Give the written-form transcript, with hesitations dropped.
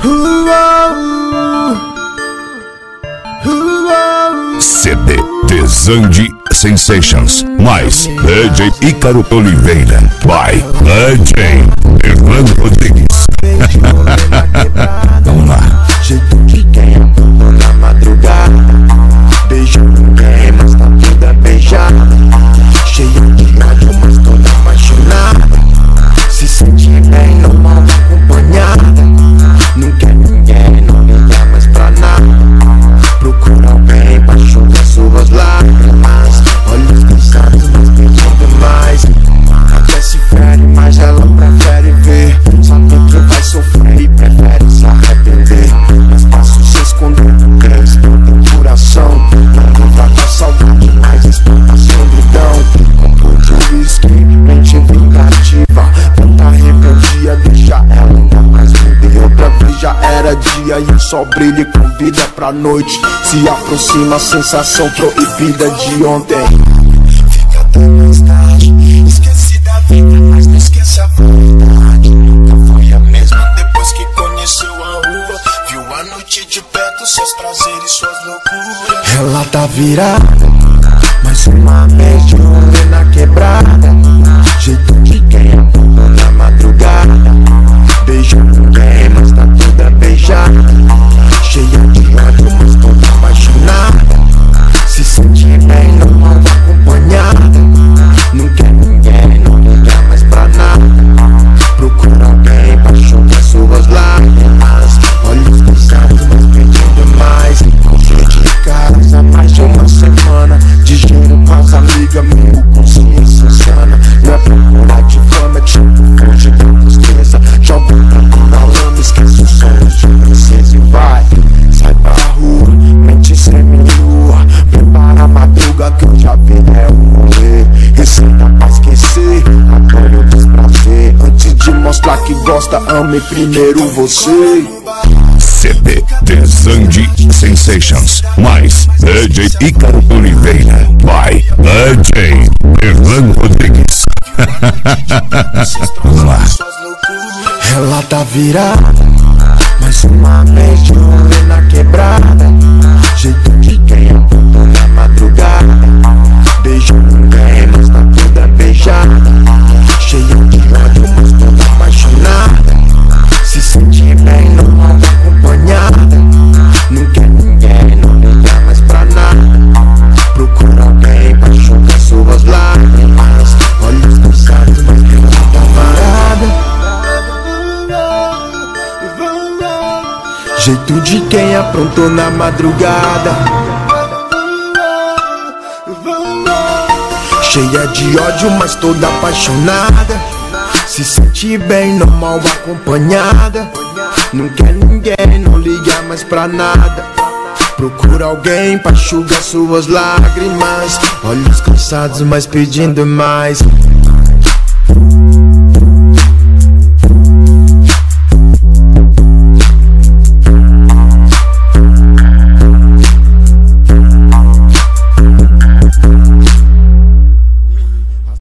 CD The Zandi Sensations mais DJ Ícaro Oliveira by DJ Evandro Rodrigues. Vamos lá. Jeito de quem apontou na madrugada, beijou ninguém, mas tá toda beijada, cheia de ódio, mas toda apaixonada, se sente bem, normal, acompanhada, não quer ninguém, não liga mais pra nada, procura alguém pra enxugar suas lágrimas, olhos cansados, mas pedindo demais, até se fere, mas ela prefere ver, sabe que vai sofrer e prefere se arrepender, mas passo se esconder porque espanta o coração, não trata a saudade, mas espanta a solidão, compor de uísque, mente vingativa, tanta rebeldia deixa ela ainda mais linda, e outra vez já era dia e o sol brilha e convida pra noite, se aproxima a sensação proibida de ontem, fica até mais tarde, esqueci da vida, mas não esquece a verdade, não foi a mesma depois que conheceu a rua, viu a noite de perto, seus prazeres, suas loucuras, ela tá virada, mais uma vez de rolê na quebrada, jeito de quem apontou na madrugada, beijou ninguém, mas tá toda beijada, cheia de ódio, mas toda apaixonada, se sente bem, normal, acompanhada, não quer ninguém, não liga mais pra nada, procura alguém pra enxugar suas lágrimas, olhos cansados, mas pedindo mais, de casa mais de uma semana, de giro com as amigas, meio consciência insana, não é procurar de fama, tipo foge da tristeza, joga pra toda lama, esquece os sonhos de princesa e vai, sai pra rua, mente semi-nua, prepara a madruga que eu já vi é um rolê, receita pra esquecer, apoio o desprazer, antes de mostrar que gosta, ame primeiro você. CD The Zandi Sensations mais DJ Ícaro Oliveira by DJ Evandro Rodrigues. Vamos lá. Ela tá virada, mais uma vez de rolê na quebrada, jeito de quem apontou na madrugada, beijou ninguém, mas tá toda beijada, cheia de ódio, mas toda apaixonada, se sente bem, normal, acompanhada, não quer ninguém, não liga mais pra nada, procura alguém pra enxugar suas lágrimas, olhos cansados, mas ela tá varada, jeito de quem aprontou na madrugada, cheia de ódio, mas toda apaixonada, se sente bem, normal, acompanhada, não quer ninguém, não liga mais pra nada, procura alguém pra enxugar suas lágrimas, olhos cansados, mas pedindo mais.